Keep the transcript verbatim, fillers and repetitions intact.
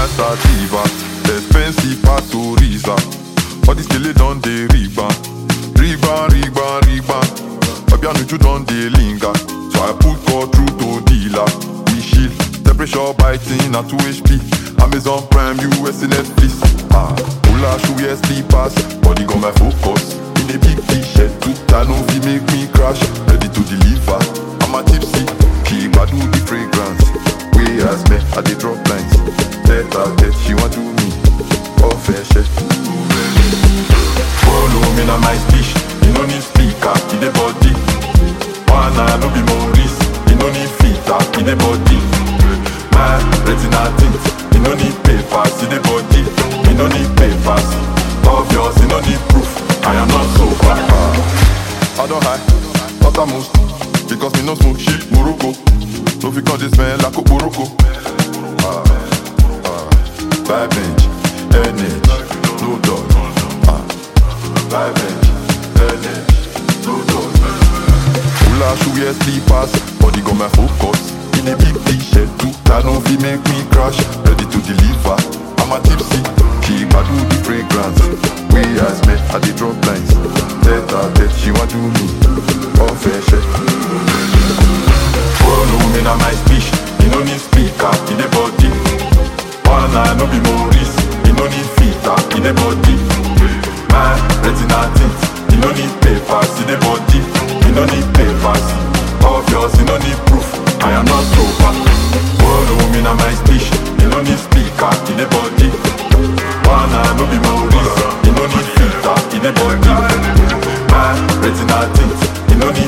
fine sativa, expensive pass Oriza. All this kele don dey riba, riba, riba, riba. Obianuju don dey linger, so I put call through to dealer. We shield, temperature biting at two H P. Amazon Prime, U S Netflix. Ah, Ola shoe wear slippers, body got my focus. In a big t-shirt, I know fi make me crash. Ready to deliver, I'm a tipsy. She do the fragrance. We as me, I dey drop lines. Tete a tete, she want to me. Oh, fair shit. Follow me na my speech. You no need speaker, in the body. Wanna no be Maurice. You no need filter, in the body. My retina tint. You no need papers, in the body. You no need papers. Obvious, you no need proof. I am not so far. I don't hide, but I must. Because me no smoke shit, Morocco. No fi call this man like a Morocco. Ah, ah, Five bench, energy, no dog. Ah, five bench, energy, no dog. Ola shoe wear slippers, body got my focus. In a big t-shirt too, that no fi make me crash. Ready to deliver, I'm a tipsy. She do the fragrance. We as me, I dey drop lines. Tete a tete, she want to me. Oh fair shit. Follow me na my speech. You no need speaker in the body. Wanna no be Maurice. You no need filter in the body. My retina tint. You no need papers in the body. You no need papers. Obvious, you no need proof. I am not sober. Follow me na my speech. You no need speaker in the body. Wanna no be Maurice. You no need filter in the body. My retina tint. You no need